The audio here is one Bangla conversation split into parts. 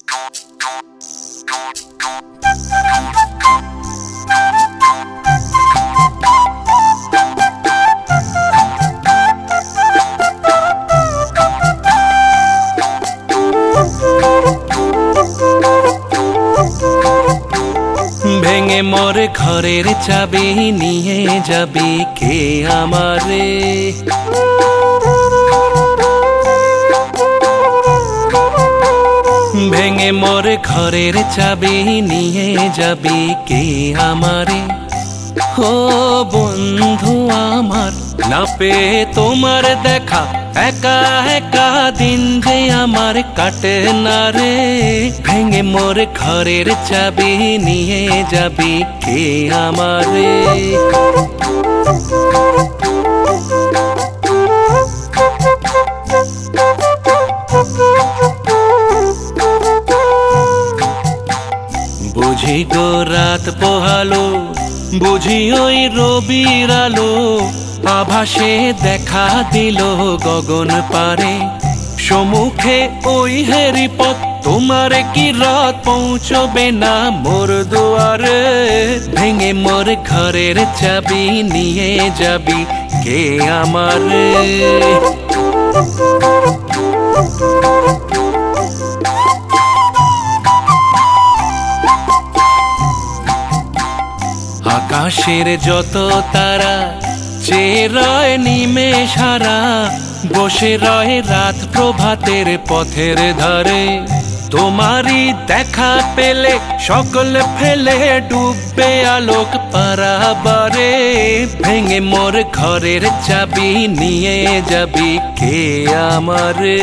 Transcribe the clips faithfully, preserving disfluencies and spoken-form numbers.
ভেঙে মোর ঘরের চাবি নিয়ে যাবি কে আমারে? ভেঙে মোর ঘরের চাবি নিয়ে যাবি কে আমারে? ও বন্ধু আমার, না পেয়ে তোমার দেখা একা একা দিন যে আমার কাটে না রে। ভেঙে মোর ঘরের চাবি নিয়ে যাবি কে আমারে? বুঝি গো রাত পোহালো, বুঝি ওই রবির আলো, আভাসে দেখা দিল গগন পারে। সম্মুখে ওই হেরি পথ, তোমার কি রাত পৌঁছবে না মোর দুয়ারে? ভেঙে মোর ঘরের চাবি নিয়ে যাবি কে আমারে? আকাশের যত তারা চেয়ে রয় নিমেষ হারা, বসে রয় রাত প্রভাতের পথের ধারে। তোমারই দেখা পেলে সকল ফেলে ডুববে আলোক পারাবারে। ভেঙে মোর ঘরের চাবি নিয়ে যাবি কে আমারে?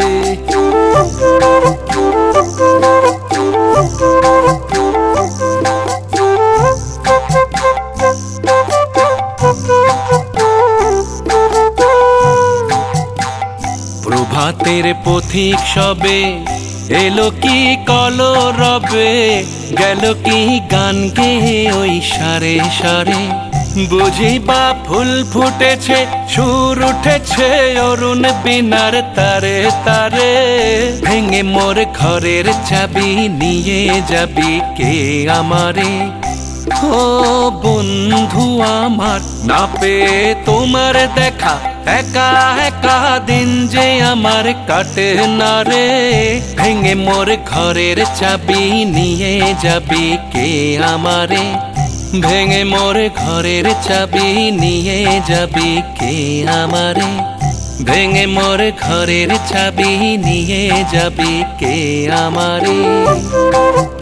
প্রভাতের পথিক সবে এলো কি কলরবে, গেল কি গান গেয়ে ওই সারে সারে। বুঝি বা ফুল ফুটেছে, সুর উঠেছে অরুণ বিনার তারে তারে। ভেঙে মোর ঘরের চাবি নিয়ে যাবি কে আমারে? ও বন্ধু আমার, না পেয়ে তোমার দেখা একা একা দিন যে আমার কাটে না রে। ভেঙে মোর ঘরের চাবি নিয়ে যাবি কে আমারে? ভেঙে মোর ঘরের চাবি নিয়ে যাবি কে আমারে? ভেঙে মোর ঘরের চাবি নিয়ে যাবি কে আমারে?